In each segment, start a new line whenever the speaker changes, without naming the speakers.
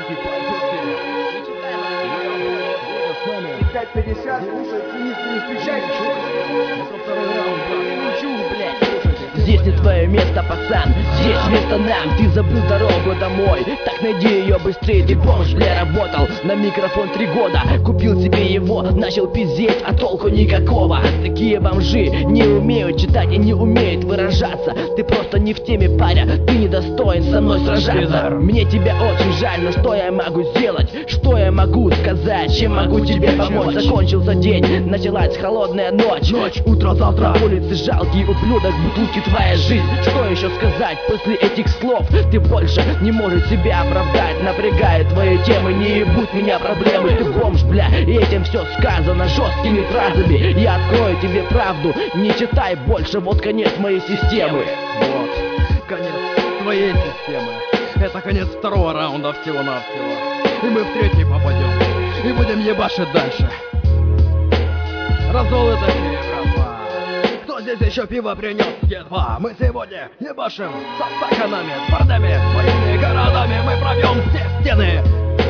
5:50, слушай, ценись, не встречай.
Здесь не твое место, пацан, здесь место нам. Ты забыл дорогу домой, так найди ее быстрее. Ты бомж, бля, работал на микрофон 3 года. Купил себе его, начал пиздеть, а толку никакого. Такие бомжи не умеют читать и не умеют выражаться. Ты просто не в теме, паря, ты недостоин со мной сражаться. Мне тебя очень жаль, но что я могу сделать? Что я могу сказать? Чем могу тебе помочь? Закончился день, началась холодная ночь. Утро завтра, улицы жалкий ублюдок, бутылки твоя жизнь. Что еще сказать после этих слов? Ты больше не можешь себя оправдать. Напрягает твои темы, не ебут меня проблемы. Ты бомж, бля, и этим все сказано жесткими фразами. Я открою тебе правду, не читай больше, вот конец моей системы.
Вот, конец твоей системы. Это конец второго раунда всего-навсего. И мы в третий попадем. И будем ебашить дальше. Раздолы такие, братва. Кто здесь еще пиво принес? Едва. Мы сегодня ебашим со стаканами, с бордами, своими городами. Мы пробьем все стены.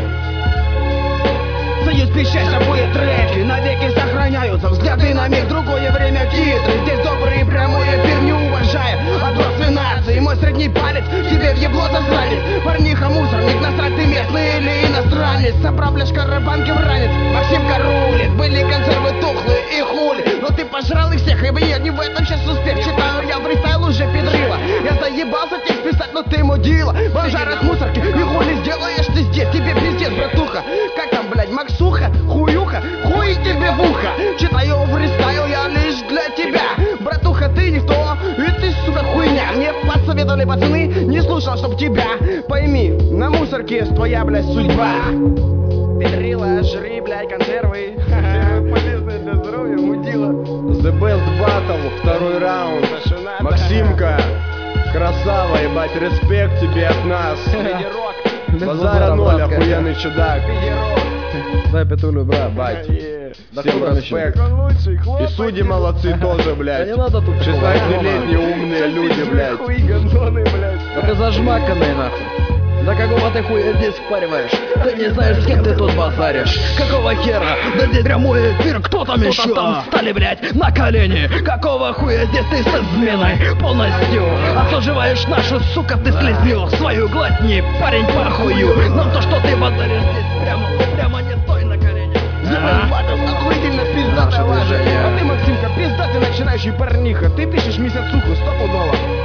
Союз пищащий будет треки, навеки сохраняются взгляды на миг, другое время титры. Здесь добрый и прямой эфир, не уважая отбросы нации. Мой средний палец тебе в ебло засранец. Парниха мусорник, насрать ты местный или иностранец. Соправляшка рыбанки в ранец, Максимка рулит. Были консервы тухлые и хули, но ты пожрал их всех, и я не в этом сейчас успех. Читаю я фристайл уже педрила. Я заебался текст писать, но ты мудила. Бомжара с мусорки, и хули сделаешь ты здесь? Тебе пиздец, братуха. Как там, блядь, Максуха, хуюха, хуй тебе в ухо. Читаю фристайл я лишь для тебя. Братуха, ты никто, и ты, сука, хуйня. Мне подсоветовали пацаны, не слушал, чтоб тебя. Пойми, на мусорке твоя, блядь, судьба. Педрила, жри, блядь, консервы. Полезное для здоровья, мудила.
The Best Battle, второй раунд. Максимка, красава, ебать, респект тебе от нас. Базара ноль, охуенный чудак.
Дай петулю, брат, бать.
Всем респект. И судьи молодцы тоже, блядь.
Да не надо тут
16-летние умные люди, блядь.
Да ты зажмаканный нахуй. Да какого ты хуя здесь впариваешь? Ты не знаешь, с кем ты тут базаришь. Какого хера? Да здесь прямой эфир, кто там еще? Там стали, блядь, на колени. Какого хуя здесь ты с изменой полностью осуживаешь нашу, сука, ты слезню свою глотни, парень, похую. Нам то, что ты базаришь здесь прямо не стой на коленях.
Охуительно пиздатая лажа. А ты, Максимка, пиздатый начинающий парниха. Ты пишешь месяцуху, стопудово.